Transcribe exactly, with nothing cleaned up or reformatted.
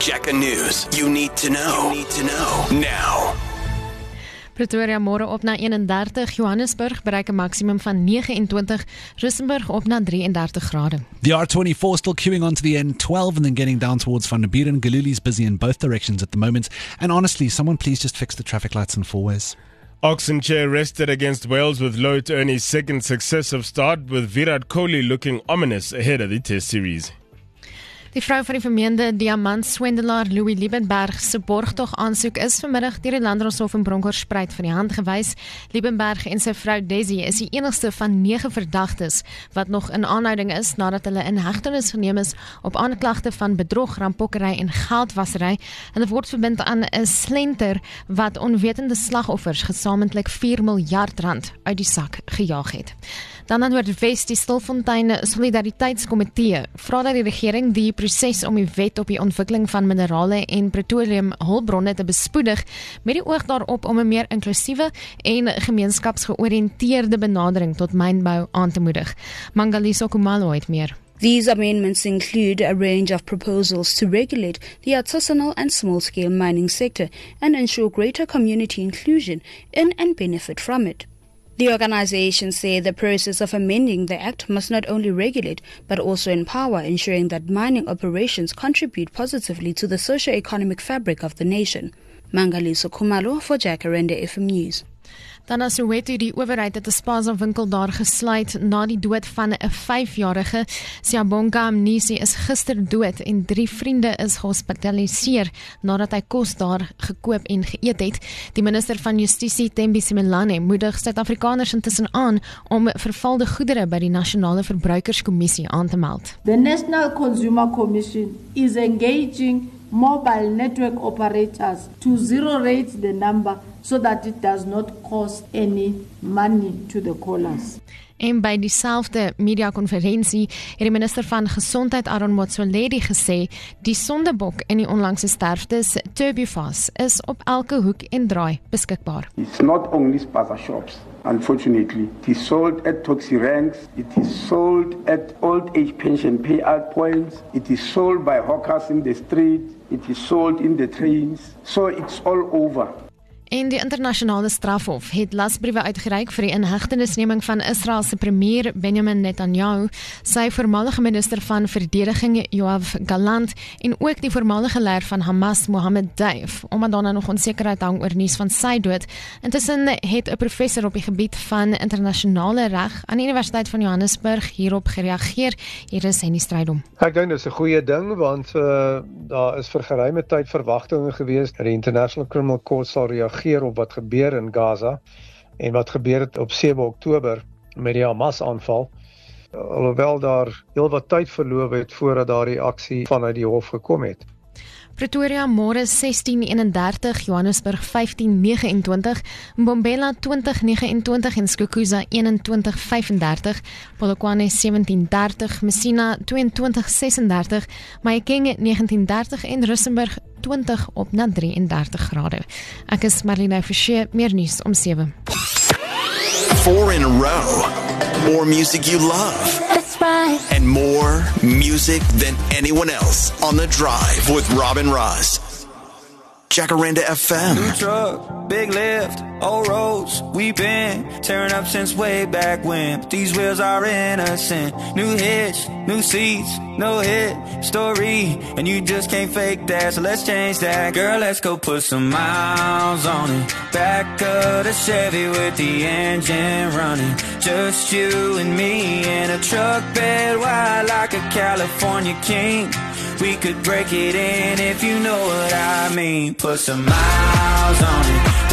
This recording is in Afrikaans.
Jacker News. You need to know. You need to know now. Pretoria môre op na eenendertig, Johannesburg bereik 'n maksimum van negenentwintig, Rustenburg op na drieëndertig grade. The R twenty-four still queuing onto the N twelve and then getting down towards Van der Bieren. Galuli's busy in both directions at the moment. And honestly, someone please just fix the traffic lights in four-ways. Oxenchair rested against Wales with low to earn his second successive start, with Virat Kohli looking ominous ahead of the Test series. Die vrou van die vermeende diamantswendelaar Louis Liebenberg se borgtog aansoek is vanmiddag deur die Landdroshof in Bronkhorstspruit van die hand gewys. Liebenberg en sy vrou Desi is die enigste van nege verdagtes wat nog in aanhouding is nadat hulle in hegtenis geneem is op aanklagte van bedrog, rampokkery en geldwasery. Hulle word verbind aan 'n slenter wat onwetende slagoffers gesamentlik vier miljard rand uit die sak gejaag het. Dan aan Noordwes, die Stilfontein Solidariteitskomitee vra dat die regering die proses om die wet op die ontwikkeling van minerale en petroleum hulpbronne te bespoedig met die oog daarop om 'n meer inklusiewe en gemeenskapsgeoriënteerde benadering tot mynbou aan te moedig. Mangaliso Kumalo het meer. These amendments include a range of proposals to regulate the artisanal and small-scale mining sector and ensure greater community inclusion in and benefit from it. The organization said the process of amending the Act must not only regulate but also empower, ensuring that mining operations contribute positively to the socio-economic fabric of the nation. Mangaliso Kumalo for Jacaranda F M News. Dan as Soweto, die owerheid het 'n Spaza winkel daar gesluit na die dood van 'n vyfjarige. Siyabonga Mnisi is gister dood en drie vriende is gehospitaliseer nadat hy kos daar gekoop en geëet het. Die minister van Justisie, Thembi Simelane, moedig Suid-Afrikaners intussen aan om vervalde goedere by die Nasionale Verbruikerskommissie aan te meld. The National Consumer Commission is engaging mobile network operators to zero-rate the number so that it does not cost any money to the callers. En by dieselfde mediakonferensie het die minister van Gesondheid Aaron Motsoaledi gesê die sondebok in die onlangse sterftes, Turbofas, is op elke hoek en draai beskikbaar. It's not only Spaza shops. Unfortunately, it is sold at taxi ranks, it is sold at old age pension payout points, it is sold by hawkers in the street, it is sold in the trains, so it's all over. En die internasionale strafhof het lasbriewe uitgereik vir die inhegtenisneming van Israel se premier Benjamin Netanyahu, sy voormalige minister van verdediging Yoav Gallant en ook die voormalige leier van Hamas Mohammed Deif, omdat daar nog onsekerheid hang oor nuus van sy dood. Intussen het 'n professor op die gebied van internasionale reg aan die Universiteit van Johannesburg hierop gereageer. Hier is Henny Strydom. Ek dink dit is 'n goeie ding want uh, daar is vir geruime tyd verwagtinge gewees dat die International Criminal Court sal reageer op wat gebeur in Gaza en wat gebeur het op sewe Oktober met die Hamas-aanval, alhoewel daar heel wat tyd verloop het voordat daar die aksie vanuit die hof gekom het. Pretoria môre sestien eenendertig, Johannesburg vyftien negenentwintig, Mbombela twintig negenentwintig en Skukuza eenentwintig vyfendertig, Polokwane sewentien dertig, Messina tweeëntwintig sesendertig, Mahikeng negentien dertig en Rustenburg twintig op na drieëndertig grade. Ek is Marlene Forsie, meer nuus om sewe. Four in a row. More music you love. That's right. And more music than anyone else on The Drive with Robin Ross. Jacaranda F M. New truck, big lift, old roads. We've been tearing up since way back when. But these wheels are innocent. New hitch, new seats, no hit story. And you just can't fake that, so let's change that. Girl, let's go put some miles on it. Back of the Chevy with the engine running. Just you and me in a truck bed wide like a California king. We could break it in if you know what I mean. Put some miles on it.